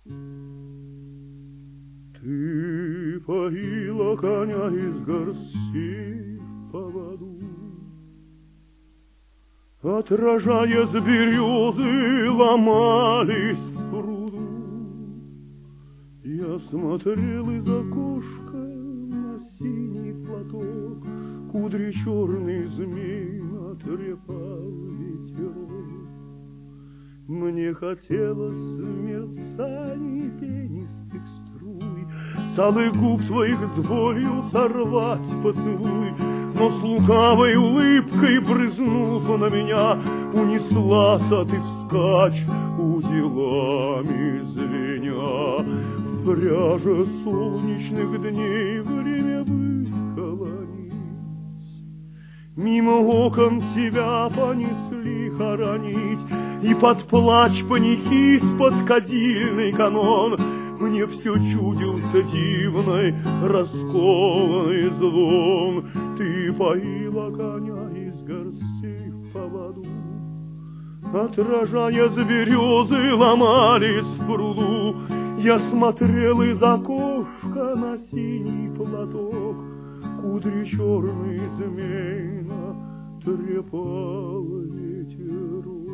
Ты поила коня из горсти в поводу, отражая с березы, ломались в пруду. Я смотрел из окошка на синий платок, кудри черный змей натрепал ветерок. Мне хотелось в мерцании пенистых струй с алых губ твоих с болью сорвать поцелуй, но с лукавой улыбкой брызнула на меня, унеслась, а ты вскачь, узелами звеня. В пряже солнечных дней время выколонить, мимо окон тебя понесли хоронить, и под плач панихид, под кадильный канон мне все чудился дивный, раскованный звон. Ты поила коня из горсти в поводу, отражая с березы, ломались в пруду. Я смотрел из окошка на синий платок, кудри черный змей натрепал ветерок.